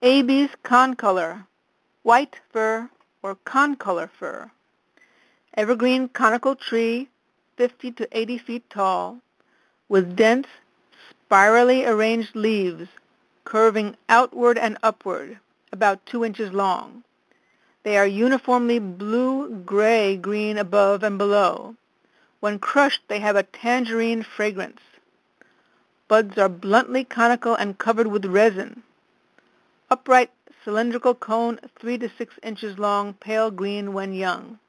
Abies concolor, white fir or concolor fir. Evergreen conical tree, 50 to 80 feet tall, with dense, spirally arranged leaves curving outward and upward, about 2 inches long. They are uniformly blue-gray-green above and below. When crushed, they have a tangerine fragrance. Buds are bluntly conical and covered with resin. Upright cylindrical cone 3 to 6 inches long, pale green when young.